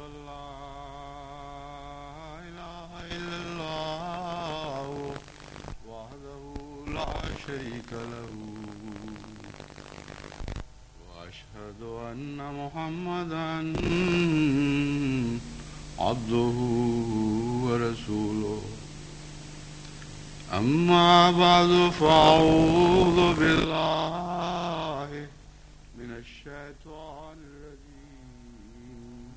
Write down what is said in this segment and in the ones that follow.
أن لا إله إلا الله وحده لا شريك له وأشهد أن محمدا عبده ورسوله أما بعد فأعوذ بالله من الشيطان الرجيم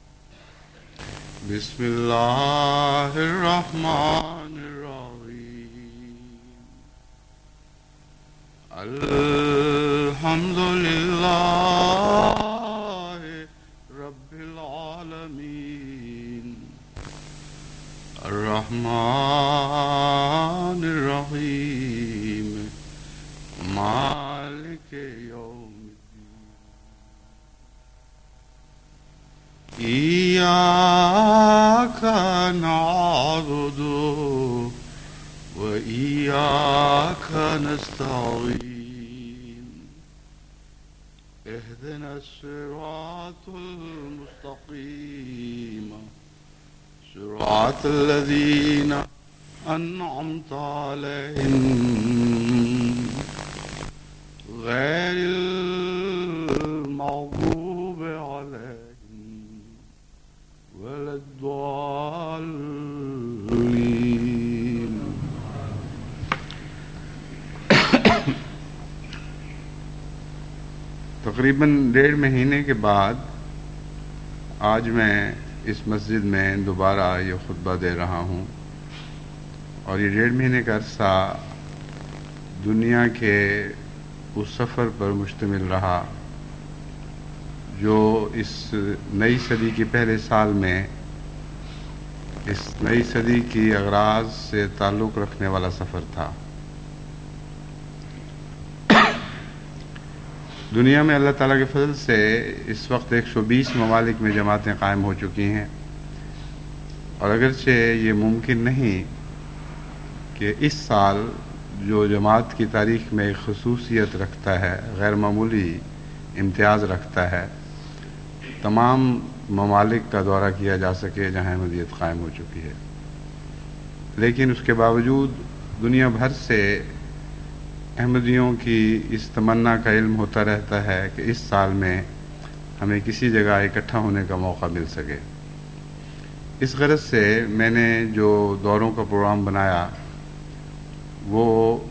بسم الله الرحمن الرحيم الحمد لله رب العالمين الرحمن الرحيم مالك يوم الدين إياك نعبد وإياك نستعين اهدنا الصراط المستقيم صراط الذين أنعمت عليهم غير المغضوب عليهم ولا الضالين. تقریباً 1.5 مہینے کے بعد آج میں اس مسجد میں دوبارہ یہ خطبہ دے رہا ہوں، اور یہ 1.5 مہینے کا عرصہ دنیا کے اس سفر پر مشتمل رہا جو اس نئی صدی کے پہلے سال میں اس نئی صدی کی اغراض سے تعلق رکھنے والا سفر تھا۔ دنیا میں اللہ تعالیٰ کے فضل سے اس وقت 120 ممالک میں جماعتیں قائم ہو چکی ہیں، اور اگرچہ یہ ممکن نہیں کہ اس سال جو جماعت کی تاریخ میں ایک خصوصیت رکھتا ہے، غیر معمولی امتیاز رکھتا ہے، تمام ممالک کا دورہ کیا جا سکے جہاں احمدیت قائم ہو چکی ہے، لیکن اس کے باوجود دنیا بھر سے احمدیوں کی اس تمنا کا علم ہوتا رہتا ہے کہ اس سال میں ہمیں کسی جگہ اکٹھا ہونے کا موقع مل سکے۔ اس غرض سے میں نے جو دوروں کا پروگرام بنایا وہ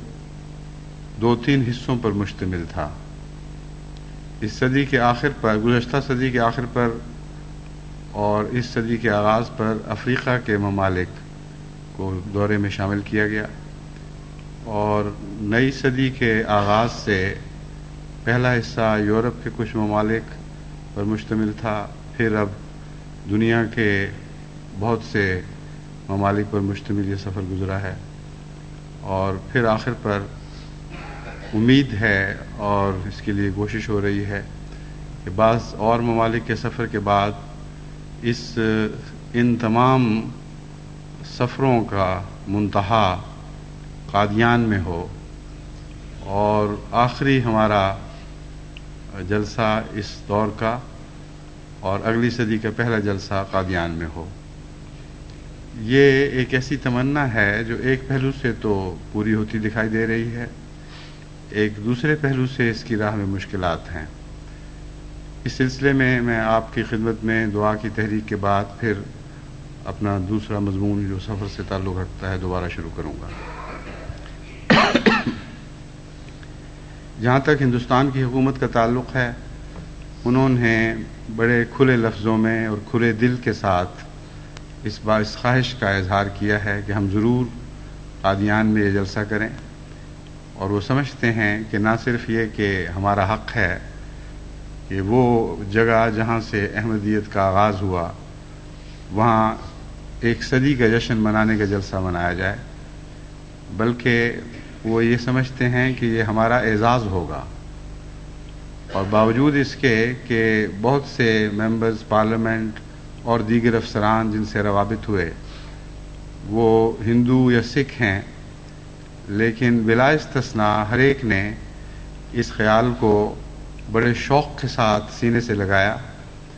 2-3 حصوں پر مشتمل تھا۔ اس صدی کے آخر پر، گزشتہ صدی کے آخر پر اور اس صدی کے آغاز پر افریقہ کے ممالک کو دورے میں شامل کیا گیا، اور نئی صدی کے آغاز سے پہلا حصہ یورپ کے کچھ ممالک پر مشتمل تھا، پھر اب دنیا کے بہت سے ممالک پر مشتمل یہ سفر گزرا ہے، اور پھر آخر پر امید ہے اور اس کے لیے کوشش ہو رہی ہے کہ بعض اور ممالک کے سفر کے بعد ان تمام سفروں کا منتہا قادیان میں ہو، اور آخری ہمارا جلسہ اس دور کا اور اگلی صدی کا پہلا جلسہ قادیان میں ہو۔ یہ ایک ایسی تمنا ہے جو ایک پہلو سے تو پوری ہوتی دکھائی دے رہی ہے، ایک دوسرے پہلو سے اس کی راہ میں مشکلات ہیں۔ اس سلسلے میں آپ کی خدمت میں دعا کی تحریک کے بعد پھر اپنا دوسرا مضمون جو سفر سے تعلق رکھتا ہے دوبارہ شروع کروں گا۔ جہاں تک ہندوستان کی حکومت کا تعلق ہے، انہوں نے بڑے کھلے لفظوں میں اور کھلے دل کے ساتھ اس خواہش کا اظہار کیا ہے کہ ہم ضرور قادیان میں یہ جلسہ کریں، اور وہ سمجھتے ہیں کہ نہ صرف یہ کہ ہمارا حق ہے کہ وہ جگہ جہاں سے احمدیت کا آغاز ہوا وہاں 1 صدی کا جشن منانے کا جلسہ منایا جائے، بلکہ وہ یہ سمجھتے ہیں کہ یہ ہمارا اعزاز ہوگا، اور باوجود اس کے کہ بہت سے ممبرز پارلیمنٹ اور دیگر افسران جن سے روابط ہوئے وہ ہندو یا سکھ ہیں، لیکن بلا استثناء ہر ایک نے اس خیال کو بڑے شوق کے ساتھ سینے سے لگایا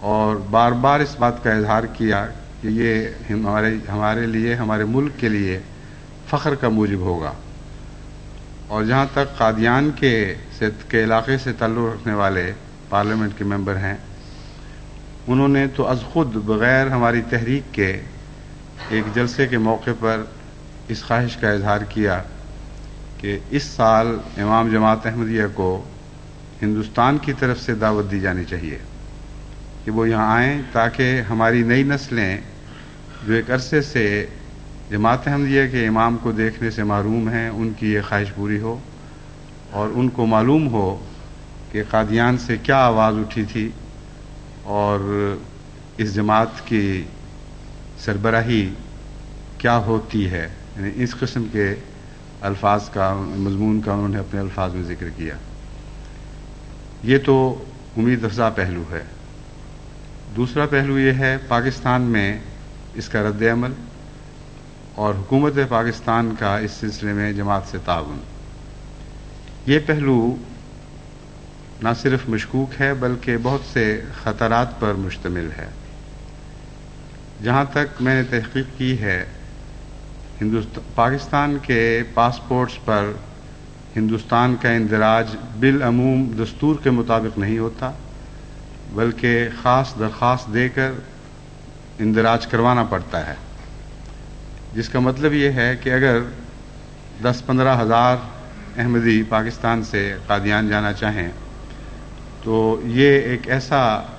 اور بار بار اس بات کا اظہار کیا کہ یہ ہمارے لیے، ہمارے ملک کے لیے فخر کا موجب ہوگا۔ اور جہاں تک قادیان کے علاقے سے تعلق رکھنے والے پارلیمنٹ کے ممبر ہیں، انہوں نے تو از خود بغیر ہماری تحریک کے ایک جلسے کے موقع پر اس خواہش کا اظہار کیا کہ اس سال امام جماعت احمدیہ کو ہندوستان کی طرف سے دعوت دی جانی چاہیے کہ وہ یہاں آئیں، تاکہ ہماری نئی نسلیں جو ایک عرصے سے جماعت احمدیہ کے امام کو دیکھنے سے محروم ہیں، ان کی یہ خواہش پوری ہو اور ان کو معلوم ہو کہ قادیان سے کیا آواز اٹھی تھی اور اس جماعت کی سربراہی کیا ہوتی ہے۔ یعنی اس قسم کے الفاظ کا، مضمون کا انہوں نے اپنے الفاظ میں ذکر کیا۔ یہ تو امید افزا پہلو ہے۔ دوسرا پہلو یہ ہے پاکستان میں اس کا رد عمل اور حکومت پاکستان کا اس سلسلے میں جماعت سے تعاون۔ یہ پہلو نہ صرف مشکوک ہے بلکہ بہت سے خطرات پر مشتمل ہے۔ جہاں تک میں نے تحقیق کی ہے، پاکستان کے پاسپورٹس پر ہندوستان کا اندراج بالعموم دستور کے مطابق نہیں ہوتا، بلکہ خاص درخواست دے کر اندراج کروانا پڑتا ہے، جس کا مطلب یہ ہے کہ اگر 10-15 ہزار احمدی پاکستان سے قادیان جانا چاہیں تو یہ ایک ایسا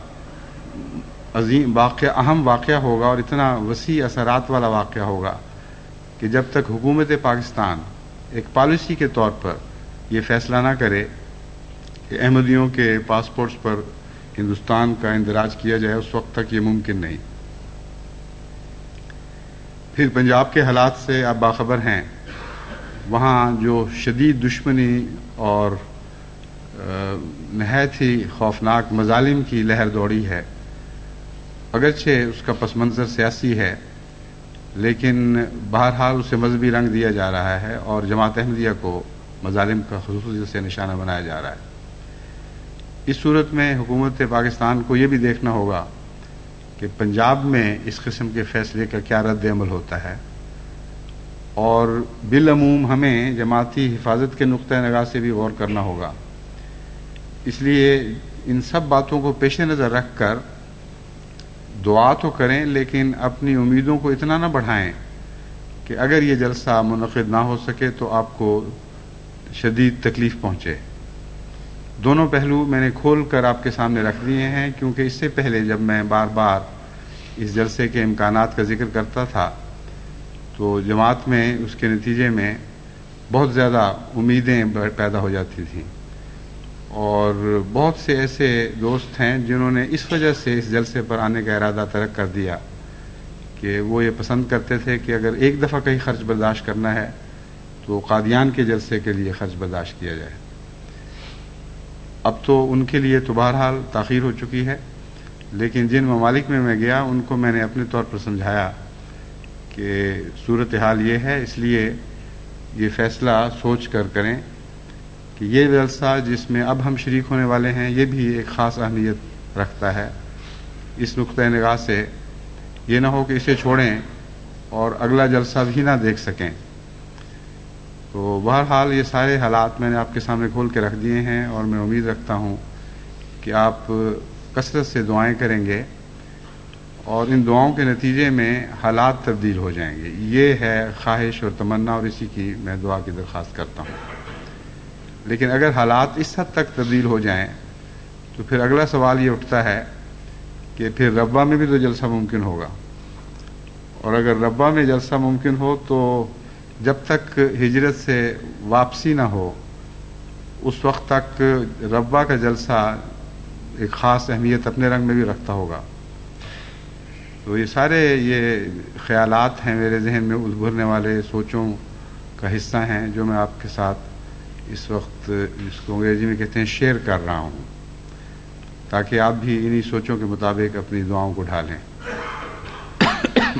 عظیم واقعہ، اہم واقعہ ہوگا اور اتنا وسیع اثرات والا واقعہ ہوگا کہ جب تک حکومت پاکستان ایک پالیسی کے طور پر یہ فیصلہ نہ کرے کہ احمدیوں کے پاسپورٹس پر ہندوستان کا اندراج کیا جائے، اس وقت تک یہ ممکن نہیں۔ پھر پنجاب کے حالات سے آپ باخبر ہیں، وہاں جو شدید دشمنی اور نہایت ہی خوفناک مظالم کی لہر دوڑی ہے، اگرچہ اس کا پس منظر سیاسی ہے لیکن بہرحال اسے مذہبی رنگ دیا جا رہا ہے اور جماعت احمدیہ کو مظالم کا خصوصی سے نشانہ بنایا جا رہا ہے۔ اس صورت میں حکومت پاکستان کو یہ بھی دیکھنا ہوگا کہ پنجاب میں اس قسم کے فیصلے کا کیا رد عمل ہوتا ہے، اور بالعموم ہمیں جماعتی حفاظت کے نقطہ نگاہ سے بھی غور کرنا ہوگا۔ اس لیے ان سب باتوں کو پیش نظر رکھ کر دعا تو کریں، لیکن اپنی امیدوں کو اتنا نہ بڑھائیں کہ اگر یہ جلسہ منعقد نہ ہو سکے تو آپ کو شدید تکلیف پہنچے۔ دونوں پہلو میں نے کھول کر آپ کے سامنے رکھ دیے ہیں، کیونکہ اس سے پہلے جب میں بار بار اس جلسے کے امکانات کا ذکر کرتا تھا تو جماعت میں اس کے نتیجے میں بہت زیادہ امیدیں پیدا ہو جاتی تھیں، اور بہت سے ایسے دوست ہیں جنہوں نے اس وجہ سے اس جلسے پر آنے کا ارادہ ترک کر دیا کہ وہ یہ پسند کرتے تھے کہ اگر ایک دفعہ کہیں خرچ برداشت کرنا ہے تو قادیان کے جلسے کے لیے خرچ برداشت کیا جائے۔ اب تو ان کے لیے تو بہرحال تاخیر ہو چکی ہے، لیکن جن ممالک میں میں گیا ان کو میں نے اپنے طور پر سمجھایا کہ صورتحال یہ ہے، اس لیے یہ فیصلہ سوچ کر کریں کہ یہ جلسہ جس میں اب ہم شریک ہونے والے ہیں یہ بھی ایک خاص اہمیت رکھتا ہے۔ اس نقطۂ نگاہ سے یہ نہ ہو کہ اسے چھوڑیں اور اگلا جلسہ بھی نہ دیکھ سکیں۔ تو بہرحال یہ سارے حالات میں نے آپ کے سامنے کھول کے رکھ دیے ہیں، اور میں امید رکھتا ہوں کہ آپ کثرت سے دعائیں کریں گے اور ان دعاؤں کے نتیجے میں حالات تبدیل ہو جائیں گے۔ یہ ہے خواہش اور تمنا، اور اسی کی میں دعا کی درخواست کرتا ہوں۔ لیکن اگر حالات اس حد تک تبدیل ہو جائیں تو پھر اگلا سوال یہ اٹھتا ہے کہ پھر ربوہ میں بھی تو جلسہ ممکن ہوگا، اور اگر ربوہ میں جلسہ ممکن ہو تو جب تک ہجرت سے واپسی نہ ہو اس وقت تک ربوہ کا جلسہ ایک خاص اہمیت اپنے رنگ میں بھی رکھتا ہوگا۔ تو یہ سارے یہ خیالات ہیں میرے ذہن میں ابھرنے والے سوچوں کا حصہ ہیں جو میں آپ کے ساتھ اس وقت، جس کو انگریزی میں کہتے ہیں، شیئر کر رہا ہوں، تاکہ آپ بھی انہی سوچوں کے مطابق اپنی دعاؤں کو ڈھالیں۔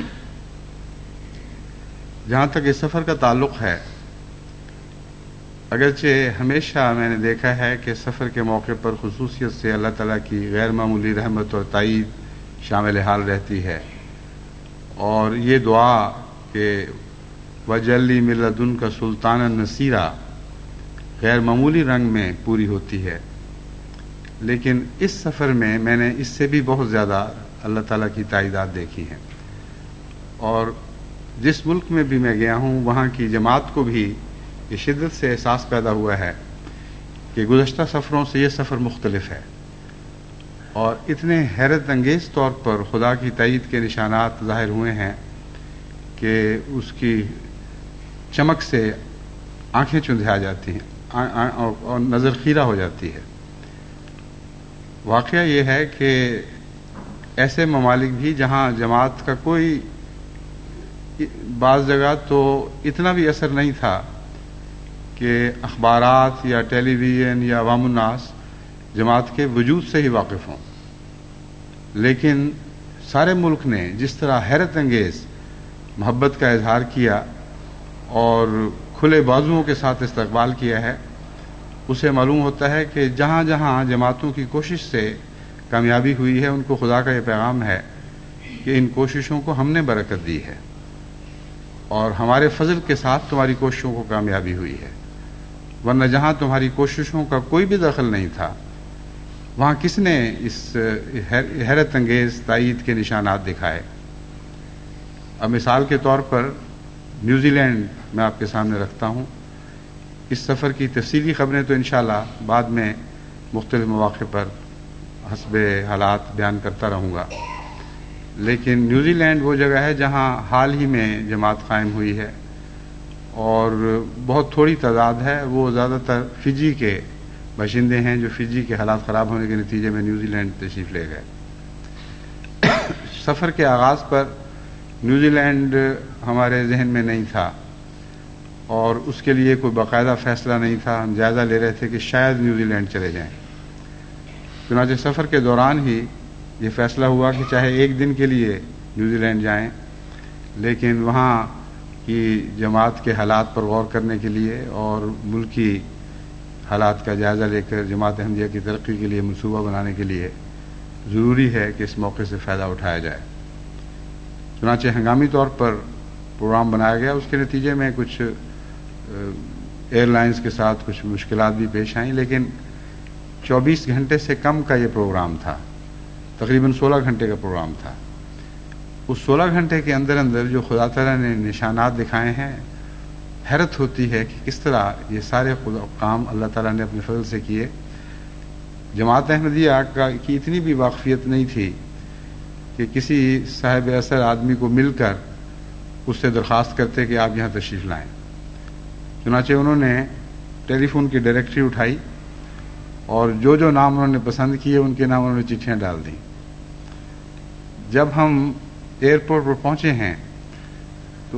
جہاں تک اس سفر کا تعلق ہے، اگرچہ ہمیشہ میں نے دیکھا ہے کہ سفر کے موقع پر خصوصیت سے اللہ تعالیٰ کی غیر معمولی رحمت اور تائید شامل حال رہتی ہے، اور یہ دعا کہ وجلی من لدن کا سلطان النصیرہ غیر معمولی رنگ میں پوری ہوتی ہے۔ لیکن اس سفر میں نے اس سے بھی بہت زیادہ اللہ تعالیٰ کی تائیدات دیکھی ہیں، اور جس ملک میں بھی میں گیا ہوں وہاں کی جماعت کو بھی یہ شدت سے احساس پیدا ہوا ہے کہ گزشتہ سفروں سے یہ سفر مختلف ہے، اور اتنے حیرت انگیز طور پر خدا کی تائید کے نشانات ظاہر ہوئے ہیں کہ اس کی چمک سے آنکھیں چندھا جاتی ہیں اور نظر خیرہ ہو جاتی ہے۔ واقعہ یہ ہے کہ ایسے ممالک بھی جہاں جماعت کا کوئی بعض جگہ تو اتنا بھی اثر نہیں تھا کہ اخبارات یا ٹیلی ویژن یا عوام الناس جماعت کے وجود سے ہی واقف ہوں، لیکن سارے ملک نے جس طرح حیرت انگیز محبت کا اظہار کیا اور کھلے بازوؤں کے ساتھ استقبال کیا ہے، اسے معلوم ہوتا ہے کہ جہاں جہاں جماعتوں کی کوشش سے کامیابی ہوئی ہے ان کو خدا کا یہ پیغام ہے کہ ان کوششوں کو ہم نے برکت دی ہے، اور ہمارے فضل کے ساتھ تمہاری کوششوں کو کامیابی ہوئی ہے، ورنہ جہاں تمہاری کوششوں کا کوئی بھی دخل نہیں تھا وہاں کس نے اس حیرت انگیز تائید کے نشانات دکھائے۔ اب مثال کے طور پر نیوزی لینڈ میں آپ کے سامنے رکھتا ہوں۔ اس سفر کی تفصیلی خبریں تو انشاءاللہ بعد میں مختلف مواقع پر حسب حالات بیان کرتا رہوں گا، لیکن نیوزی لینڈ وہ جگہ ہے جہاں حال ہی میں جماعت قائم ہوئی ہے، اور بہت تھوڑی تعداد ہے، وہ زیادہ تر فجی کے باشندے ہیں جو فجی کے حالات خراب ہونے کے نتیجے میں نیوزی لینڈ تشریف لے گئے۔ سفر کے آغاز پر نیوزی لینڈ ہمارے ذہن میں نہیں تھا، اور اس کے لیے کوئی باقاعدہ فیصلہ نہیں تھا، ہم جائزہ لے رہے تھے کہ شاید نیوزی لینڈ چلے جائیں۔ چنانچہ سفر کے دوران ہی یہ فیصلہ ہوا کہ چاہے ایک دن کے لیے نیوزی لینڈ جائیں، لیکن وہاں کی جماعت کے حالات پر غور کرنے کے لیے اور ملکی حالات کا جائزہ لے کر جماعت احمدیہ کی ترقی کے لیے منصوبہ بنانے کے لیے ضروری ہے کہ اس موقع سے فائدہ اٹھایا جائے۔ چنانچہ ہنگامی طور پر پروگرام بنایا گیا، اس کے نتیجے میں کچھ ایئر لائنز کے ساتھ کچھ مشکلات بھی پیش آئیں، لیکن 24 گھنٹے سے کم کا یہ پروگرام تھا، تقریباً 16 گھنٹے کا پروگرام تھا۔ اس 16 گھنٹے کے اندر جو خدا تعالیٰ نے نشانات دکھائے ہیں، حیرت ہوتی ہے کہ کس طرح یہ سارے کام اللہ تعالیٰ نے اپنے فضل سے کیے۔ جماعت احمدیہ کی اتنی بھی واقفیت نہیں تھی کہ کسی صاحب اثر آدمی کو مل کر اس سے درخواست کرتے کہ آپ یہاں تشریف لائیں۔ چنانچہ انہوں نے ٹیلی فون کی ڈائریکٹری اٹھائی اور جو نام انہوں نے پسند کیے ان کے نام انہوں نے چٹھیاں ڈال دیں۔ جب ہم ایئرپورٹ پر پہنچے ہیں تو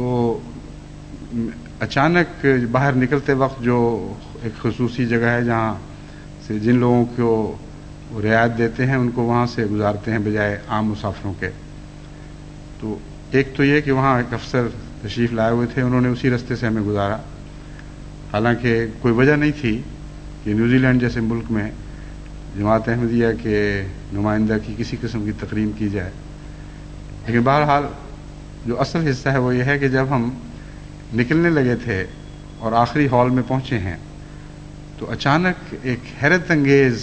اچانک باہر نکلتے وقت جو ایک خصوصی جگہ ہے جہاں سے جن لوگوں کو رعایت دیتے ہیں ان کو وہاں سے گزارتے ہیں بجائے عام مسافروں کے، تو ایک تو یہ کہ وہاں ایک افسر تشریف لائے ہوئے تھے، انہوں نے اسی راستے سے ہمیں گزارا، حالانکہ کوئی وجہ نہیں تھی کہ نیوزی لینڈ جیسے ملک میں جماعت احمدیہ کے نمائندہ کی کسی قسم کی تقریم کی جائے۔ لیکن بہرحال جو اصل حصہ ہے وہ یہ ہے کہ جب ہم نکلنے لگے تھے اور آخری ہال میں پہنچے ہیں تو اچانک ایک حیرت انگیز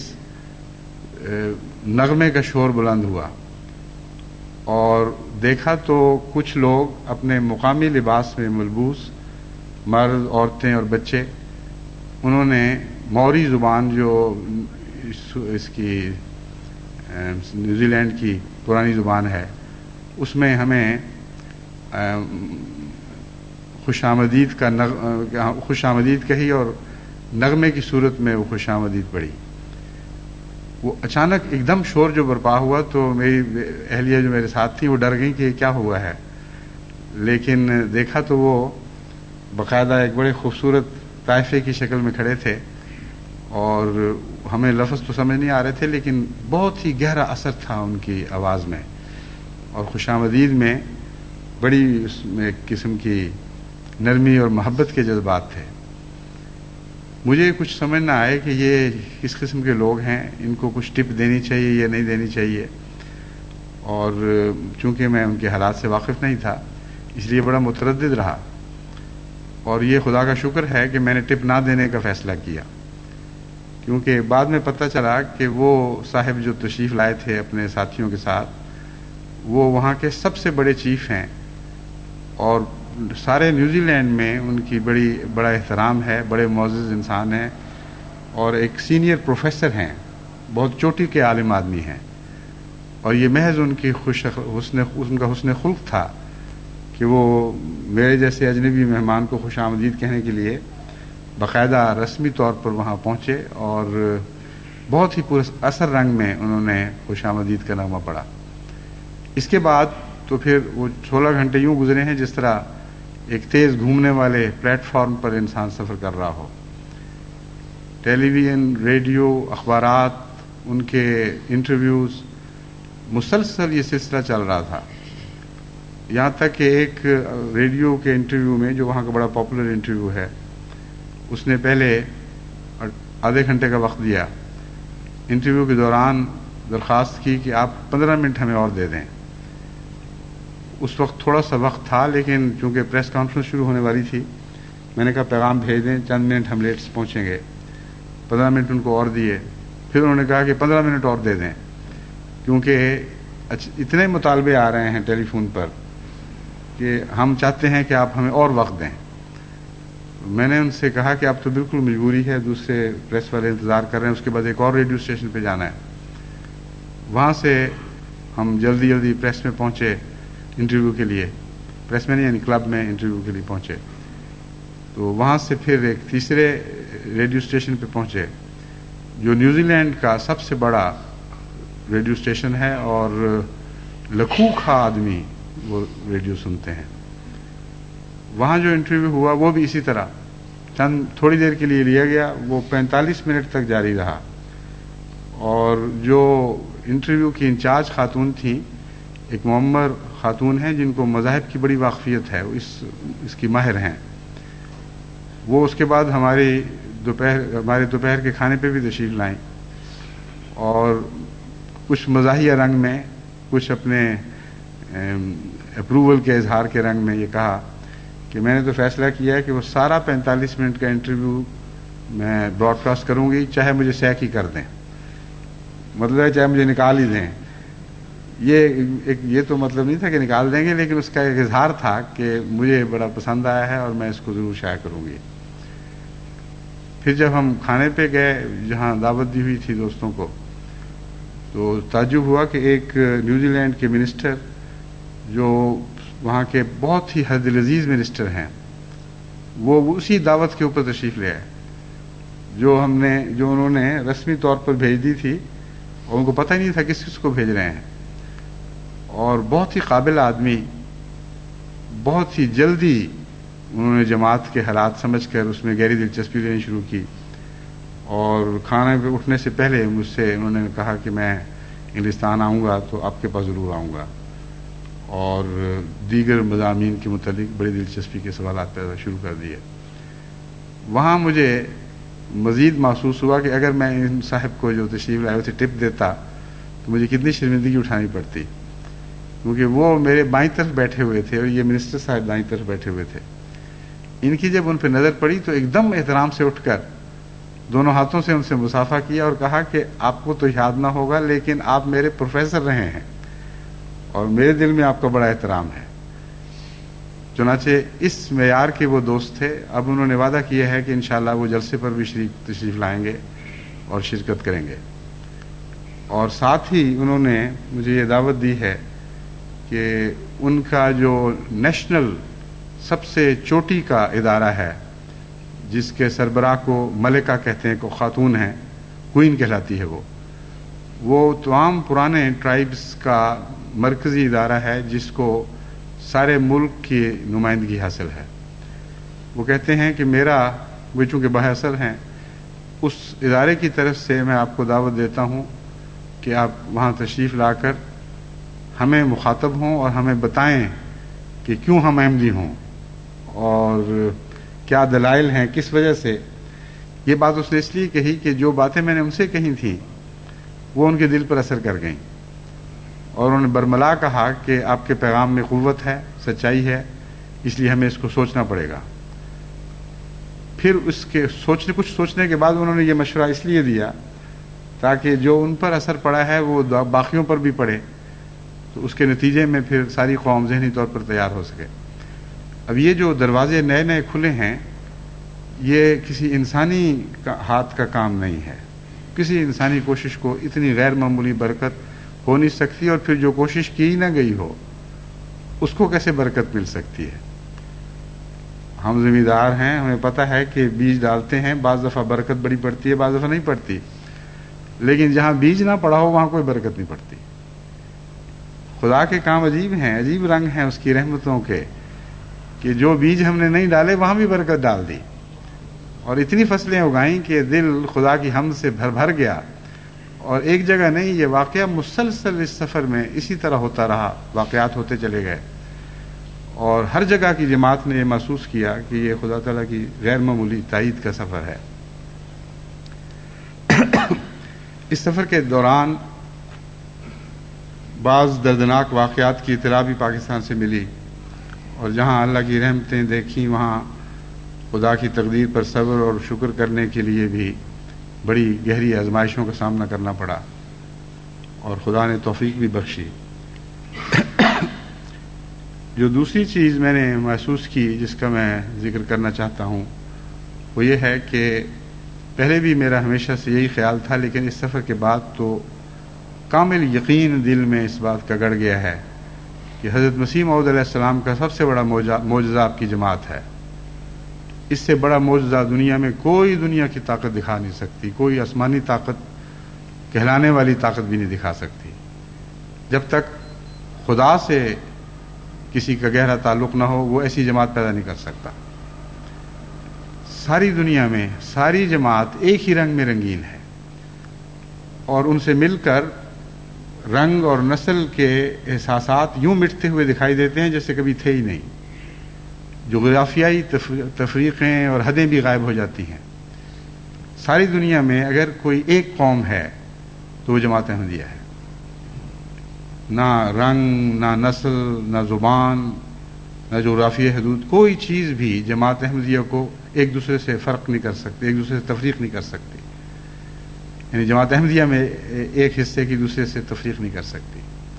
نغمے کا شور بلند ہوا، اور دیکھا تو کچھ لوگ اپنے مقامی لباس میں ملبوس، مرد، عورتیں اور بچے، انہوں نے موری زبان جو اس کی نیوزی لینڈ کی پرانی زبان ہے اس میں ہمیں خوش آمدید کہی اور نغمے کی صورت میں وہ خوش آمدید پڑھی۔ وہ اچانک ایک دم شور جو برپا ہوا تو میری اہلیہ جو میرے ساتھ تھی وہ ڈر گئی کہ کیا ہوا ہے، لیکن دیکھا تو وہ باقاعدہ ایک بڑے خوبصورت طائفے کی شکل میں کھڑے تھے، اور ہمیں لفظ تو سمجھ نہیں آ رہے تھے لیکن بہت ہی گہرا اثر تھا ان کی آواز میں، اور خوش آمدید میں بڑی اس میں ایک قسم کی نرمی اور محبت کے جذبات تھے۔ مجھے کچھ سمجھ نہ آئے کہ یہ کس قسم کے لوگ ہیں، ان کو کچھ ٹپ دینی چاہیے یا نہیں دینی چاہیے، اور چونکہ میں ان کے حالات سے واقف نہیں تھا اس لیے بڑا متردد رہا، اور یہ خدا کا شکر ہے کہ میں نے ٹپ نہ دینے کا فیصلہ کیا، کیونکہ بعد میں پتہ چلا کہ وہ صاحب جو تشریف لائے تھے اپنے ساتھیوں کے ساتھ وہ وہاں کے سب سے بڑے چیف ہیں، اور سارے نیوزی لینڈ میں ان کی بڑا احترام ہے، بڑے معزز انسان ہیں، اور ایک سینئر پروفیسر ہیں، بہت چوٹی کے عالم آدمی ہیں، اور یہ محض ان کی ان کا حسن خلق تھا کہ وہ میرے جیسے اجنبی مہمان کو خوش آمدید کہنے کے لیے باقاعدہ رسمی طور پر وہاں پہنچے، اور بہت ہی پر اثر رنگ میں انہوں نے خوش آمدید کا نغمہ پڑھا۔ اس کے بعد تو پھر وہ 16 گھنٹے یوں گزرے ہیں جس طرح ایک تیز گھومنے والے پلیٹ فارم پر انسان سفر کر رہا ہو۔ ٹیلی ویژن، ریڈیو، اخبارات، ان کے انٹرویوز، مسلسل یہ سلسلہ چل رہا تھا، یہاں تک کہ ایک ریڈیو کے انٹرویو میں جو وہاں کا بڑا پاپولر انٹرویو ہے، اس نے پہلے آدھے گھنٹے کا وقت دیا، انٹرویو کے دوران درخواست کی کہ آپ 15 منٹ ہمیں اور دے دیں۔ اس وقت تھوڑا سا وقت تھا، لیکن چونکہ پریس کانفرنس شروع ہونے والی تھی میں نے کہا پیغام بھیج دیں، چند منٹ ہم لیٹ پہنچیں گے۔ 15 منٹ ان کو اور دیے، پھر انہوں نے کہا کہ 15 منٹ اور دے دیں، کیونکہ اتنے مطالبے آ رہے ہیں ٹیلی فون پر کہ ہم چاہتے ہیں کہ آپ ہمیں اور وقت دیں۔ میں نے ان سے کہا کہ اب تو بالکل مجبوری ہے، دوسرے پریس والے انتظار کر رہے ہیں، اس کے بعد ایک اور ریڈیو اسٹیشن پہ جانا ہے۔ وہاں سے ہم جلدی پریس میں پہنچے انٹرویو کے لیے، پریس میں نہیں یعنی کلب میں انٹرویو کے لیے پہنچے، تو وہاں سے پھر ایک تیسرے ریڈیو اسٹیشن پہ پہنچے جو نیوزی لینڈ کا سب سے بڑا ریڈیو اسٹیشن ہے، اور لکھوں کا آدمی وہ ریڈیو سنتے ہیں۔ وہاں جو انٹرویو ہوا وہ بھی اسی طرح تھوڑی دیر کے لیے لیا گیا، وہ 45 منٹ تک جاری رہا، اور جو انٹرویو کی انچارج خاتون تھیں، ایک معمر خاتون ہیں جن کو مذاہب کی بڑی واقفیت ہے، اس کی ماہر ہیں، وہ اس کے بعد ہمارے دوپہر کے کھانے پہ بھی تشریف لائیں، اور کچھ مزاحیہ رنگ میں، کچھ اپنے اپروول کے اظہار کے رنگ میں یہ کہا کہ میں نے تو فیصلہ کیا ہے کہ وہ سارا 45 منٹ کا انٹرویو میں براڈ کاسٹ کروں گی، چاہے مجھے سیک ہی کر دیں، مطلب ہے چاہے مجھے نکال ہی دیں۔ یہ تو مطلب نہیں تھا کہ نکال دیں گے، لیکن اس کا ایک اظہار تھا کہ مجھے بڑا پسند آیا ہے اور میں اس کو ضرور شائع کروں گی۔ پھر جب ہم کھانے پہ گئے جہاں دعوت دی ہوئی تھی دوستوں کو، تو تعجب ہوا کہ ایک نیوزی لینڈ کے منسٹر جو وہاں کے بہت ہی حد العزیز منسٹر ہیں، وہ اسی دعوت کے اوپر تشریف لے آئے جو انہوں نے رسمی طور پر بھیج دی تھی، اور ان کو پتہ ہی نہیں تھا کس کو بھیج رہے ہیں، اور بہت ہی قابل آدمی، بہت ہی جلدی انہوں نے جماعت کے حالات سمجھ کر اس میں گہری دلچسپی لینی شروع کی، اور کھانے پہ اٹھنے سے پہلے مجھ سے انہوں نے کہا کہ میں انگلستان آؤں گا تو آپ کے پاس ضرور آؤں گا، اور دیگر مضامین کے متعلق بڑی دلچسپی کے سوالات پیدا شروع کر دیے۔ وہاں مجھے مزید محسوس ہوا کہ اگر میں ان صاحب کو جو تشریف لائے ہوئے ٹپ دیتا تو مجھے کتنی شرمندگی اٹھانی پڑتی، کیونکہ وہ میرے بائیں طرف بیٹھے ہوئے تھے اور یہ منسٹر صاحب دائیں طرف بیٹھے ہوئے تھے۔ ان کی جب ان پہ نظر پڑی تو ایک دم احترام سے اٹھ کر دونوں ہاتھوں سے ان سے مصافحہ کیا اور کہا کہ آپ کو تو یاد نہ ہوگا لیکن آپ میرے پروفیسر رہے ہیں اور میرے دل میں آپ کا بڑا احترام ہے۔ چنانچہ اس معیار کے وہ دوست تھے۔ اب انہوں نے وعدہ کیا ہے کہ انشاءاللہ وہ جلسے پر بھی تشریف لائیں گے اور شرکت کریں گے، اور ساتھ ہی انہوں نے مجھے یہ دعوت دی ہے کہ ان کا جو نیشنل سب سے چوٹی کا ادارہ ہے جس کے سربراہ کو ملکہ کہتے ہیں، کو خاتون ہیں، کوئین کہلاتی ہے، وہ تمام پرانے ٹرائبز کا مرکزی ادارہ ہے جس کو سارے ملک کی نمائندگی حاصل ہے۔ وہ کہتے ہیں کہ وہ چونکہ بااثر ہیں، اس ادارے کی طرف سے میں آپ کو دعوت دیتا ہوں کہ آپ وہاں تشریف لا کر ہمیں مخاطب ہوں اور ہمیں بتائیں کہ کیوں ہم احمدی ہوں اور کیا دلائل ہیں، کس وجہ سے یہ بات اس نے اس لیے کہی کہ جو باتیں میں نے ان سے کہی تھیں وہ ان کے دل پر اثر کر گئیں، اور انہوں نے برملا کہا کہ آپ کے پیغام میں قوت ہے، سچائی ہے، اس لیے ہمیں اس کو سوچنا پڑے گا۔ پھر اس کے کچھ سوچنے کے بعد انہوں نے یہ مشورہ اس لیے دیا تاکہ جو ان پر اثر پڑا ہے وہ باقیوں پر بھی پڑے، تو اس کے نتیجے میں پھر ساری قوم ذہنی طور پر تیار ہو سکے۔ اب یہ جو دروازے نئے نئے کھلے ہیں، یہ کسی انسانی ہاتھ کا کام نہیں ہے، کسی انسانی کوشش کو اتنی غیر معمولی برکت ہو نہیں سکتی، اور پھر جو کوشش کی نہ گئی ہو اس کو کیسے برکت مل سکتی ہے؟ ہم ذمہ دار ہیں، ہمیں پتہ ہے کہ بیج ڈالتے ہیں، بعض دفعہ برکت بڑی پڑتی ہے، بعض دفعہ نہیں پڑتی، لیکن جہاں بیج نہ پڑا ہو وہاں کوئی برکت نہیں پڑتی۔ خدا کے کام عجیب ہیں، عجیب رنگ ہیں اس کی رحمتوں کے، کہ جو بیج ہم نے نہیں ڈالے وہاں بھی برکت ڈال دی، اور اتنی فصلیں اگائیں کہ دل خدا کی حمد سے بھر گیا۔ اور ایک جگہ نہیں، یہ واقعہ مسلسل اس سفر میں اسی طرح ہوتا رہا، واقعات ہوتے چلے گئے، اور ہر جگہ کی جماعت نے یہ محسوس کیا کہ یہ خدا تعالیٰ کی غیر معمولی تائید کا سفر ہے۔ اس سفر کے دوران بعض دردناک واقعات کی اطلاع بھی پاکستان سے ملی، اور جہاں اللہ کی رحمتیں دیکھیں وہاں خدا کی تقدیر پر صبر اور شکر کرنے کے لیے بھی بڑی گہری آزمائشوں کا سامنا کرنا پڑا، اور خدا نے توفیق بھی بخشی۔ جو دوسری چیز میں نے محسوس کی جس کا میں ذکر کرنا چاہتا ہوں وہ یہ ہے کہ پہلے بھی میرا ہمیشہ سے یہی خیال تھا، لیکن اس سفر کے بعد تو کامل یقین دل میں اس بات کا گڑ گیا ہے کہ حضرت مسیح موعود علیہ السلام کا سب سے بڑا معجزہ آپ کی جماعت ہے۔ اس سے بڑا معجزہ دنیا میں کوئی دنیا کی طاقت دکھا نہیں سکتی، کوئی آسمانی طاقت کہلانے والی طاقت بھی نہیں دکھا سکتی۔ جب تک خدا سے کسی کا گہرا تعلق نہ ہو وہ ایسی جماعت پیدا نہیں کر سکتا۔ ساری دنیا میں ساری جماعت ایک ہی رنگ میں رنگین ہے، اور ان سے مل کر رنگ اور نسل کے احساسات یوں مٹتے ہوئے دکھائی دیتے ہیں جیسے کبھی تھے ہی نہیں۔ جغرافیائی تفریقیں اور حدیں بھی غائب ہو جاتی ہیں۔ ساری دنیا میں اگر کوئی ایک قوم ہے تو وہ جماعت احمدیہ ہے۔ نہ رنگ، نہ نسل، نہ زبان، نہ جغرافیائی حدود، کوئی چیز بھی جماعت احمدیہ کو ایک دوسرے سے فرق نہیں کر سکتی، ایک دوسرے سے تفریق نہیں کر سکتی۔ یعنی جماعت احمدیہ میں ایک حصے کی دوسرے سے تفریق نہیں کر سکتی۔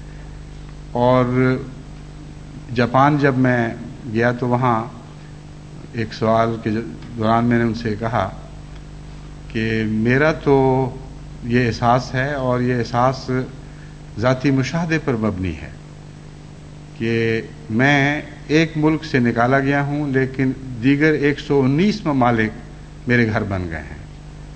اور جاپان جب میں گیا تو وہاں ایک سوال کے دوران میں نے ان سے کہا کہ میرا تو یہ احساس ہے، اور یہ احساس ذاتی مشاہدے پر مبنی ہے، کہ میں ایک ملک سے نکالا گیا ہوں لیکن دیگر 119 ممالک میرے گھر بن گئے ہیں،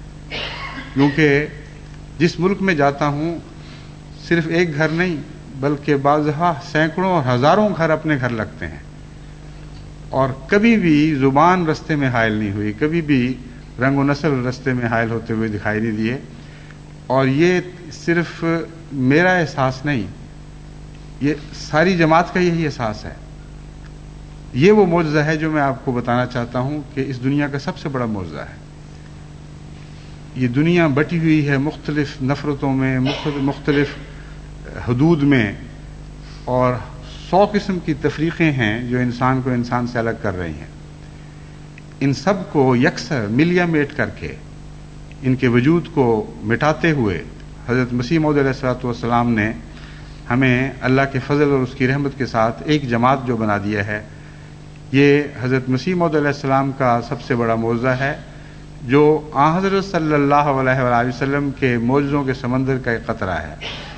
کیونکہ جس ملک میں جاتا ہوں صرف ایک گھر نہیں بلکہ بعض دفعہ سینکڑوں اور ہزاروں گھر اپنے گھر لگتے ہیں، اور کبھی بھی زبان رستے میں حائل نہیں ہوئی، کبھی بھی رنگ و نسل رستے میں حائل ہوتے ہوئے دکھائی نہیں دیے۔ اور یہ صرف میرا احساس نہیں، یہ ساری جماعت کا یہی احساس ہے۔ یہ وہ معجزہ ہے جو میں آپ کو بتانا چاہتا ہوں کہ اس دنیا کا سب سے بڑا معجزہ ہے۔ یہ دنیا بٹی ہوئی ہے مختلف نفرتوں میں، مختلف حدود میں، اور 100 قسم کی تفریقیں ہیں جو انسان کو انسان سے الگ کر رہی ہیں۔ ان سب کو یکسر ملیا میٹ کر کے، ان کے وجود کو مٹاتے ہوئے حضرت مسیح موعود علیہ السلام نے ہمیں اللہ کے فضل اور اس کی رحمت کے ساتھ ایک جماعت جو بنا دیا ہے، یہ حضرت مسیح موعود علیہ السلام کا سب سے بڑا معجزہ ہے، جو آن حضرت صلی اللہ علیہ وآلہ وسلم کے معجزوں کے سمندر کا ایک قطرہ ہے،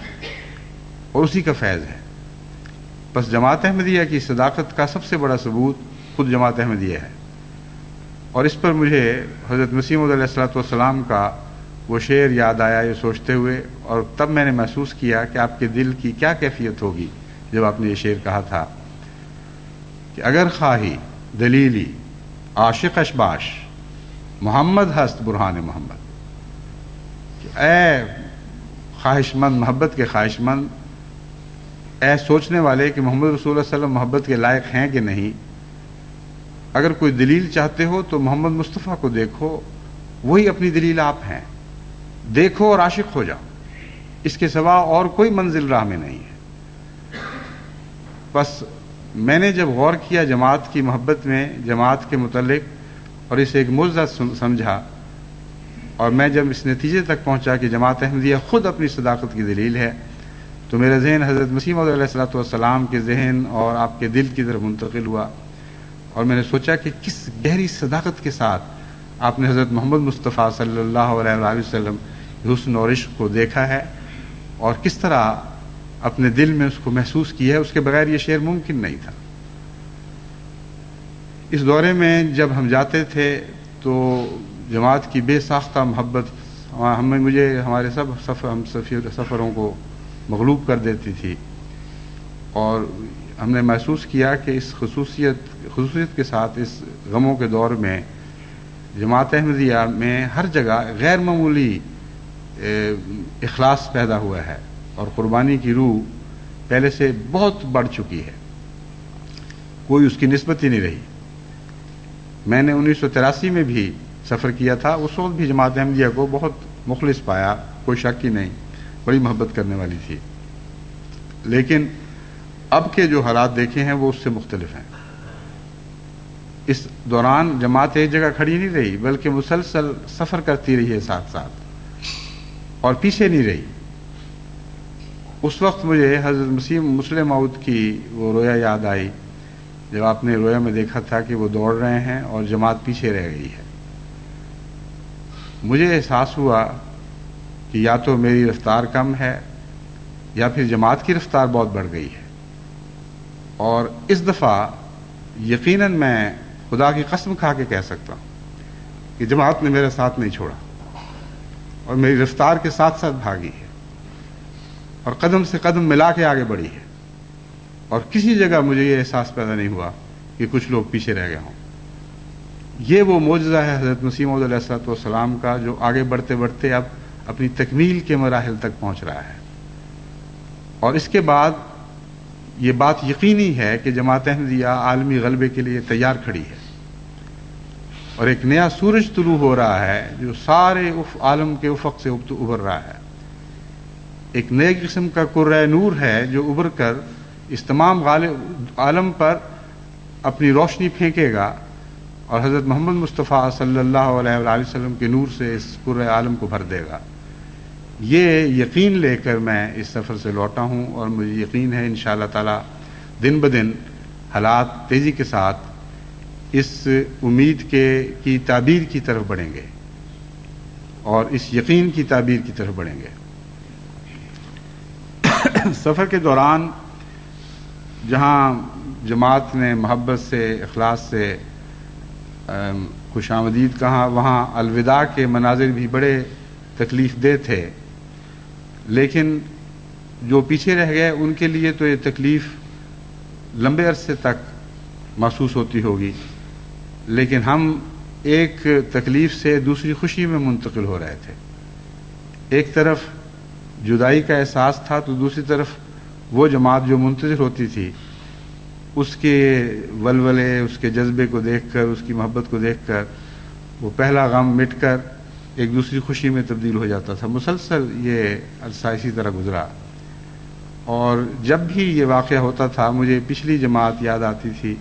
اور اسی کا فیض ہے۔ بس جماعت احمدیہ کی صداقت کا سب سے بڑا ثبوت خود جماعت احمدیہ ہے۔ اور اس پر مجھے حضرت مسیح موعود علیہ السلام کا وہ شعر یاد آیا یہ سوچتے ہوئے، اور تب میں نے محسوس کیا کہ آپ کے دل کی کیا کیفیت ہوگی جب آپ نے یہ شعر کہا تھا کہ اگر خواہی دلیلی عاشق اشباش محمد ہست برہان محمد، کہ اے خواہش مند، محبت کے خواہش مند، اے سوچنے والے کہ محمد رسول اللہ صلی اللہ علیہ وسلم محبت کے لائق ہیں کہ نہیں، اگر کوئی دلیل چاہتے ہو تو محمد مصطفیٰ کو دیکھو، وہی اپنی دلیل آپ ہیں. دیکھو اور عاشق ہو جاؤ، اس کے سوا اور کوئی منزل راہ میں نہیں ہے. بس میں نے جب غور کیا جماعت کی محبت میں، جماعت کے متعلق، اور اسے ایک معجزہ سمجھا، اور میں جب اس نتیجے تک پہنچا کہ جماعت احمدیہ خود اپنی صداقت کی دلیل ہے، تو میرا ذہن حضرت مسیح موعود علیہ الصلوۃ والسلام کے ذہن اور آپ کے دل کی طرف منتقل ہوا، اور میں نے سوچا کہ کس گہری صداقت کے ساتھ آپ نے حضرت محمد مصطفیٰ صلی اللہ علیہ وآلہ وسلم کے حسن اور عشق کو دیکھا ہے، اور کس طرح اپنے دل میں اس کو محسوس کیا ہے. اس کے بغیر یہ شعر ممکن نہیں تھا. اس دورے میں جب ہم جاتے تھے تو جماعت کی بے ساختہ محبت مجھے ہمارے سفروں کو مغلوب کر دیتی تھی، اور ہم نے محسوس کیا کہ اس خصوصیت کے ساتھ اس غموں کے دور میں جماعت احمدیہ میں ہر جگہ غیر معمولی اخلاص پیدا ہوا ہے، اور قربانی کی روح پہلے سے بہت بڑھ چکی ہے، کوئی اس کی نسبت ہی نہیں رہی. میں نے 1983 میں بھی سفر کیا تھا، اس وقت بھی جماعت احمدیہ کو بہت مخلص پایا، کوئی شک ہی نہیں، بڑی محبت کرنے والی تھی. لیکن اب کے جو حالات دیکھے ہیں وہ اس سے مختلف ہیں. اس دوران جماعت ایک جگہ کھڑی نہیں رہی، بلکہ مسلسل سفر کرتی رہی ہے ساتھ ساتھ، اور پیچھے نہیں رہی. اس وقت مجھے حضرت مسلم موعود کی وہ رویا یاد آئی، جب آپ نے رویا میں دیکھا تھا کہ وہ دوڑ رہے ہیں اور جماعت پیچھے رہ گئی ہے. مجھے احساس ہوا کہ یا تو میری رفتار کم ہے یا پھر جماعت کی رفتار بہت بڑھ گئی ہے. اور اس دفعہ یقیناً میں خدا کی قسم کھا کے کہہ سکتا ہوں کہ جماعت نے میرا ساتھ نہیں چھوڑا، اور میری رفتار کے ساتھ ساتھ بھاگی ہے، اور قدم سے قدم ملا کے آگے بڑھی ہے، اور کسی جگہ مجھے یہ احساس پیدا نہیں ہوا کہ کچھ لوگ پیچھے رہ گئے ہوں. یہ وہ معجزہ ہے حضرت مسیح موعود علیہ الصلوۃ والسلام کا، جو آگے بڑھتے بڑھتے اب اپنی تکمیل کے مراحل تک پہنچ رہا ہے. اور اس کے بعد یہ بات یقینی ہے کہ جماعت احمدیہ عالمی غلبے کے لیے تیار کھڑی ہے، اور ایک نیا سورج طلوع ہو رہا ہے جو سارے عالم کے افق سے ابھر رہا ہے. ایک نئے قسم کا کرۂ نور ہے جو ابھر کر اس تمام عالم پر اپنی روشنی پھینکے گا، اور حضرت محمد مصطفیٰ صلی اللہ علیہ وآلہ وسلم کے نور سے اس پورے عالم کو بھر دے گا. یہ یقین لے کر میں اس سفر سے لوٹا ہوں، اور مجھے یقین ہے انشاءاللہ تعالی دن بدن حالات تیزی کے ساتھ اس امید کی تعبیر کی طرف بڑھیں گے، اور اس یقین کی تعبیر کی طرف بڑھیں گے. سفر کے دوران جہاں جماعت نے محبت سے، اخلاص سے خوش آمدید کہا، وہاں الوداع کے مناظر بھی بڑے تکلیف دہ تھے. لیکن جو پیچھے رہ گئے ان کے لیے تو یہ تکلیف لمبے عرصے تک محسوس ہوتی ہوگی، لیکن ہم ایک تکلیف سے دوسری خوشی میں منتقل ہو رہے تھے. ایک طرف جدائی کا احساس تھا، تو دوسری طرف وہ جماعت جو منتظر ہوتی تھی، اس کے ولولے، اس کے جذبے کو دیکھ کر، اس کی محبت کو دیکھ کر وہ پہلا غم مٹ کر ایک دوسری خوشی میں تبدیل ہو جاتا تھا. مسلسل یہ عرصہ اسی طرح گزرا، اور جب بھی یہ واقعہ ہوتا تھا مجھے پچھلی جماعت یاد آتی تھی،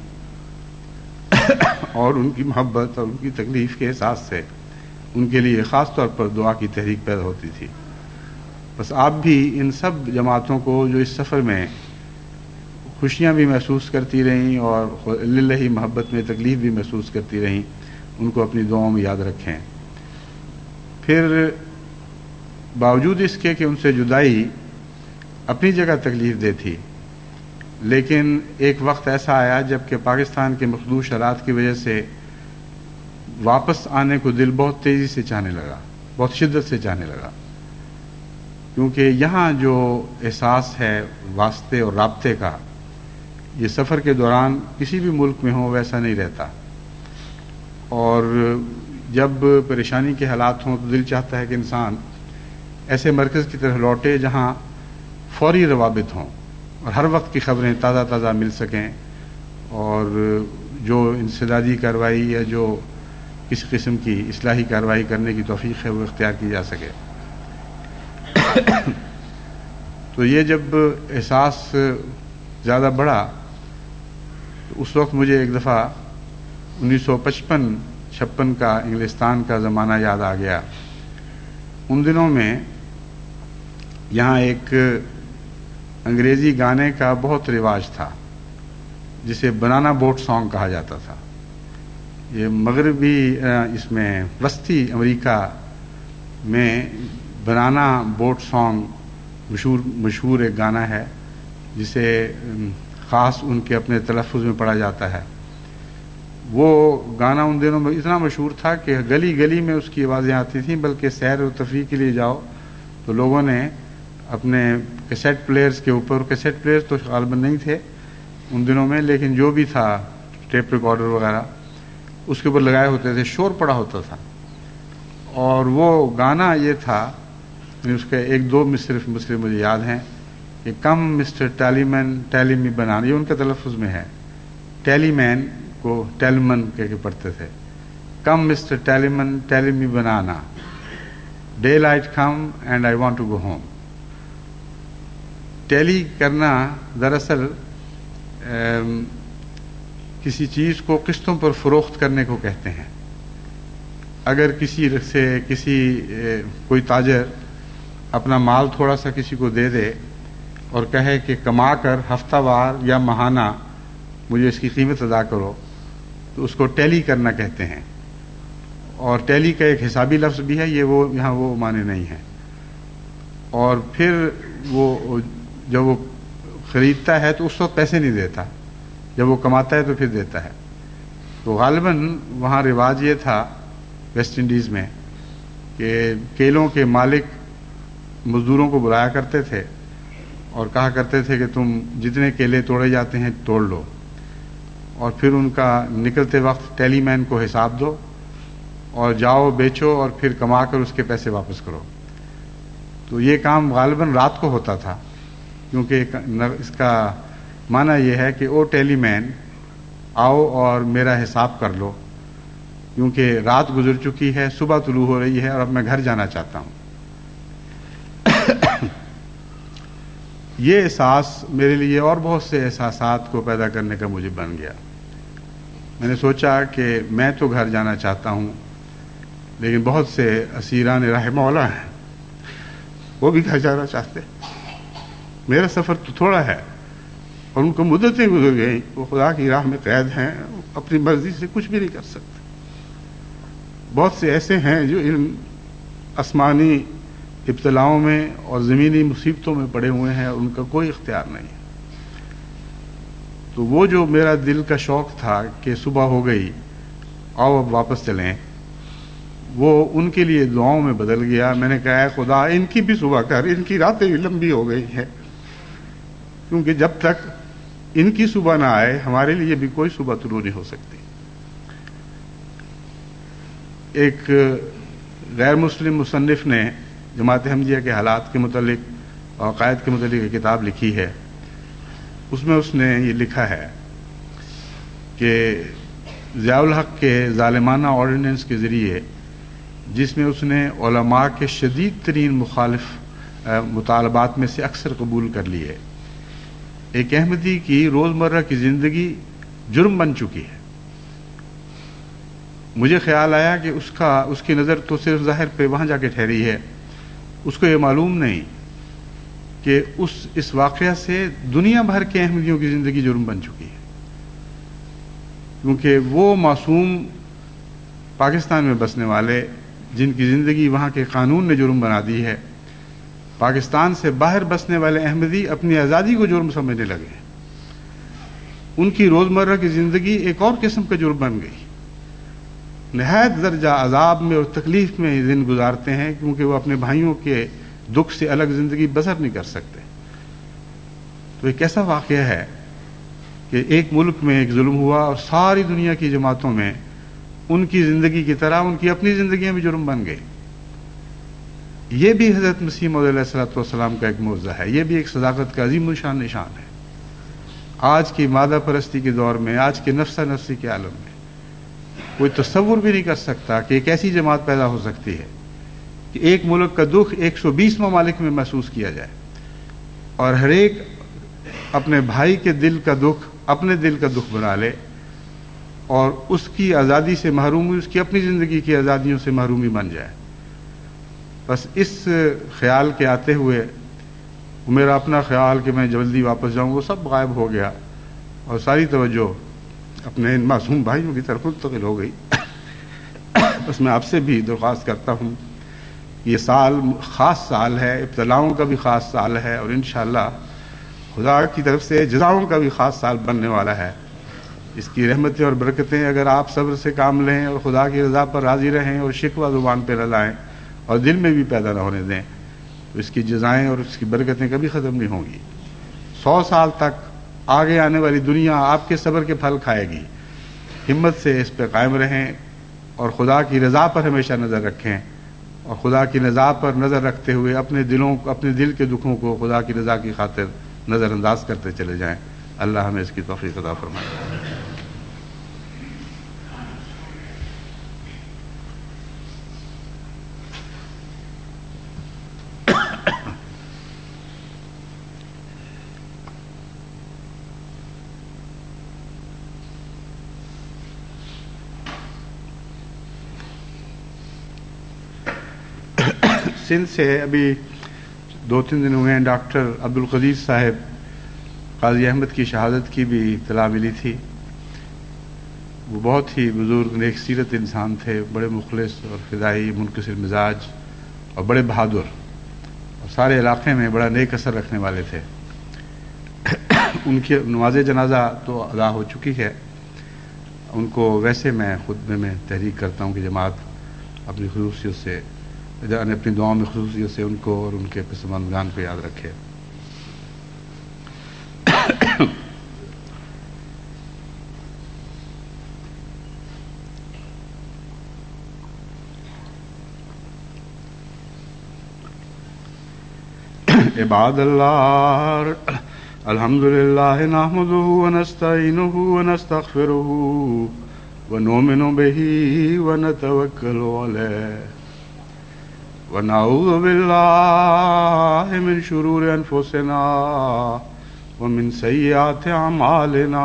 اور ان کی محبت اور ان کی تکلیف کے احساس سے ان کے لیے خاص طور پر دعا کی تحریک پیدا ہوتی تھی. بس آپ بھی ان سب جماعتوں کو جو اس سفر میں خوشیاں بھی محسوس کرتی رہیں اور للہ محبت میں تکلیف بھی محسوس کرتی رہیں، ان کو اپنی دعاؤں میں یاد رکھیں. پھر باوجود اس کے کہ ان سے جدائی اپنی جگہ تکلیف دہ تھی، لیکن ایک وقت ایسا آیا جب کہ پاکستان کے مخدوش حالات کی وجہ سے واپس آنے کو دل بہت تیزی سے چاہنے لگا، بہت شدت سے چاہنے لگا، کیونکہ یہاں جو احساس ہے واسطے اور رابطے کا، یہ سفر کے دوران کسی بھی ملک میں ہو ویسا نہیں رہتا. اور جب پریشانی کے حالات ہوں تو دل چاہتا ہے کہ انسان ایسے مرکز کی طرف لوٹے جہاں فوری روابط ہوں اور ہر وقت کی خبریں تازہ تازہ مل سکیں، اور جو انسدادی کارروائی یا جو کسی قسم کی اصلاحی کارروائی کرنے کی توفیق ہے وہ اختیار کی جا سکے۔ تو یہ جب احساس زیادہ بڑھا تو اس وقت مجھے ایک دفعہ 1955-56 کا انگلستان کا زمانہ یاد آ گیا۔ ان دنوں میں یہاں ایک انگریزی گانے کا بہت رواج تھا جسے بنانا بوٹ سانگ کہا جاتا تھا۔ یہ مغربی اس میں وسطی امریکہ میں بنانا بوٹ سانگ مشہور ایک گانا ہے جسے خاص ان کے اپنے تلفظ میں پڑھا جاتا ہے۔ وہ گانا ان دنوں میں اتنا مشہور تھا کہ گلی گلی میں اس کی آوازیں آتی تھیں، بلکہ سیر و تفریح کے لیے جاؤ تو لوگوں نے اپنے کیسٹ پلیئرز کے اوپر، کیسٹ پلیئرز تو غالباً نہیں تھے ان دنوں میں، لیکن جو بھی تھا ٹیپ ریکارڈر وغیرہ اس کے اوپر لگائے ہوتے تھے، شور پڑا ہوتا تھا۔ اور وہ گانا یہ تھا، اس کے ایک دو صرف مجھے یاد ہیں کہ کم mister tally man tally me بنانا، یہ ان کے تلفظ میں ہے، ٹیلی مین کو ٹیلمن کہہ کے پڑھتے تھے، come mister tally man tally me banana, daylight come and I want to go home. Tally کرنا دراصل کسی چیز کو قسطوں پر فروخت کرنے کو کہتے ہیں۔ اگر کوئی تاجر اپنا مال تھوڑا سا کسی کو دے دے اور کہے کہ کما کر ہفتہ وار یا ماہانہ مجھے اس کی قیمت ادا کرو، تو اس کو ٹیلی کرنا کہتے ہیں۔ اور ٹیلی کا ایک حسابی لفظ بھی ہے، یہاں وہ معنی نہیں ہے۔ اور پھر وہ جب وہ خریدتا ہے تو اس وقت پیسے نہیں دیتا، جب وہ کماتا ہے تو پھر دیتا ہے۔ تو غالباً وہاں رواج یہ تھا ویسٹ انڈیز میں کہ کیلوں کے مالک مزدوروں کو بلایا کرتے تھے اور کہا کرتے تھے کہ تم جتنے کیلے توڑے جاتے ہیں توڑ لو، اور پھر ان کا نکلتے وقت ٹیلی مین کو حساب دو اور جاؤ بیچو اور پھر کما کر اس کے پیسے واپس کرو۔ تو یہ کام غالباً رات کو ہوتا تھا، کیونکہ اس کا معنی یہ ہے کہ او ٹیلی مین آؤ اور میرا حساب کر لو، کیونکہ رات گزر چکی ہے، صبح طلوع ہو رہی ہے اور اب میں گھر جانا چاہتا ہوں۔ یہ احساس میرے لیے اور بہت سے احساسات کو پیدا کرنے کا مجھے بن گیا۔ میں نے سوچا کہ میں تو گھر جانا چاہتا ہوں، لیکن بہت سے اسیران راہ مولا ہیں، وہ بھی گھر جانا چاہتے۔ میرا سفر تو تھوڑا ہے اور ان کو مدتیں گزر گئیں، وہ خدا کی راہ میں قید ہیں، اپنی مرضی سے کچھ بھی نہیں کر سکتے۔ بہت سے ایسے ہیں جو ان آسمانی ابتلاؤں میں اور زمینی مصیبتوں میں پڑے ہوئے ہیں اور ان کا کوئی اختیار نہیں ہے۔ تو وہ جو میرا دل کا شوق تھا کہ صبح ہو گئی آؤ اب واپس چلیں، وہ ان کے لیے دعاؤں میں بدل گیا۔ میں نے کہا اے خدا ان کی بھی صبح کر، ان کی راتیں بھی لمبی ہو گئی ہیں، کیونکہ جب تک ان کی صبح نہ آئے ہمارے لیے بھی کوئی صبح طلوع نہیں ہو سکتی۔ ایک غیر مسلم مصنف نے جماعت احمدیہ کے حالات کے متعلق اور عقائد کے متعلق ایک کتاب لکھی ہے۔ اس میں اس نے یہ لکھا ہے کہ ضیاء الحق کے ظالمانہ آرڈیننس کے ذریعے، جس میں اس نے علماء کے شدید ترین مخالف مطالبات میں سے اکثر قبول کر لیے، ایک احمدی کی روزمرہ کی زندگی جرم بن چکی ہے۔ مجھے خیال آیا کہ اس کی نظر تو صرف ظاہر پہ وہاں جا کے ٹھہری ہے، اس کو یہ معلوم نہیں کہ اس واقعہ سے دنیا بھر کے احمدیوں کی زندگی جرم بن چکی ہے، کیونکہ وہ معصوم پاکستان میں بسنے والے جن کی زندگی وہاں کے قانون نے جرم بنا دی ہے، پاکستان سے باہر بسنے والے احمدی اپنی آزادی کو جرم سمجھنے لگے ہیں۔ ان کی روزمرہ کی زندگی ایک اور قسم کا جرم بن گئی، نہایت درجہ عذاب میں اور تکلیف میں دن گزارتے ہیں، کیونکہ وہ اپنے بھائیوں کے دکھ سے الگ زندگی بسر نہیں کر سکتے۔ تو ایک ایسا واقعہ ہے کہ ایک ملک میں ایک ظلم ہوا اور ساری دنیا کی جماعتوں میں ان کی زندگی کی طرح ان کی اپنی زندگیاں بھی جرم بن گئی۔ یہ بھی حضرت مسیح موعود علیہ الصلوۃ والسلام کا ایک معجزہ ہے، یہ بھی ایک صداقت کا عظیم الشان نشان ہے۔ آج کی مادہ پرستی کے دور میں، آج کے نفسا نفسی کے عالم میں کوئی تصور بھی نہیں کر سکتا کہ ایک ایسی جماعت پیدا ہو سکتی ہے کہ ایک ملک کا دکھ 120 ممالک میں محسوس کیا جائے اور ہر ایک اپنے بھائی کے دل کا دکھ اپنے دل کا دکھ بنا لے اور اس کی آزادی سے محرومی، اس کی اپنی زندگی کی آزادیوں سے محرومی بن جائے۔ بس اس خیال کے آتے ہوئے میرا اپنا خیال کہ میں جلدی واپس جاؤں وہ سب غائب ہو گیا اور ساری توجہ اپنے ان معصوم بھائیوں کی طرف منتقل ہو گئی۔ بس میں آپ سے بھی درخواست کرتا ہوں، یہ سال خاص سال ہے، ابتلاؤں کا بھی خاص سال ہے اور انشاءاللہ خدا کی طرف سے جزاؤں کا بھی خاص سال بننے والا ہے۔ اس کی رحمتیں اور برکتیں اگر آپ صبر سے کام لیں اور خدا کی رضا پر راضی رہیں اور شکوہ زبان پہ نہ لائیں اور دل میں بھی پیدا نہ ہونے دیں تو اس کی جزائیں اور اس کی برکتیں کبھی ختم نہیں ہوں گی۔ 100 سال تک آگے آنے والی دنیا آپ کے صبر کے پھل کھائے گی۔ ہمت سے اس پہ قائم رہیں اور خدا کی رضا پر ہمیشہ نظر رکھیں اور خدا کی رضا پر نظر رکھتے ہوئے اپنے دل کے دکھوں کو خدا کی رضا کی خاطر نظر انداز کرتے چلے جائیں۔ اللہ ہمیں اس کی توفیق عطا فرمائے۔ سندھ سے ابھی 2-3 دن ہوئے ہیں ڈاکٹر عبدالقدیر صاحب قاضی احمد کی شہادت کی بھی اطلاع ملی تھی۔ وہ بہت ہی بزرگ نیک سیرت انسان تھے، بڑے مخلص اور فدائی منکسر مزاج اور بڑے بہادر اور سارے علاقے میں بڑا نیک اثر رکھنے والے تھے۔ ان کی نماز جنازہ تو ادا ہو چکی ہے۔ ان کو ویسے میں خطبے میں تحریک کرتا ہوں کہ جماعت اپنی خصوصیت سے اپنی دعاؤں میں خصوصیت سے ان کو اور ان کے پسماندگان کو یاد رکھے۔ عباد اللہ الحمدللہ نحمدہ ونستعینہ ونستغفرہ ونؤمن بہ ونتوکل علیہ ونعوذ باللہ من شرور انفسنا ومن سیئات اعمالنا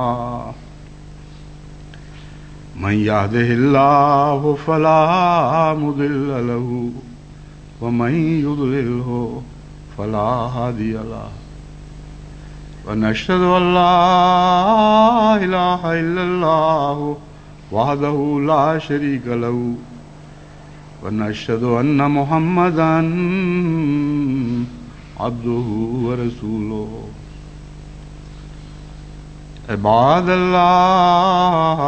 من یہدہ اللہ فلا مضل لہ ومن یضللہ فلا ہادی لہ ونشہد ان لا الہ الا اللہ وحدہ لا شریک لہ ونشهد أن محمدا عبده ورسوله عباد الله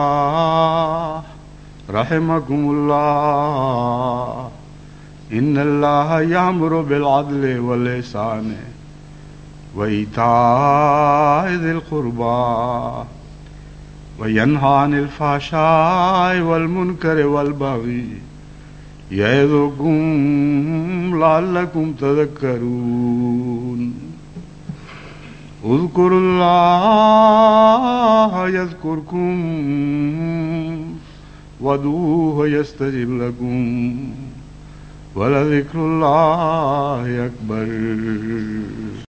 رحمكم الله إن الله يأمر بالعدل والإحسان وإيتاء ذي القربى وينهى عن الفحشاء والمنكر والبغي يعظكم لعلكم تذكرون اذكروا الله يذكركم وادعوه يستجب لكم ولذكر الله أكبر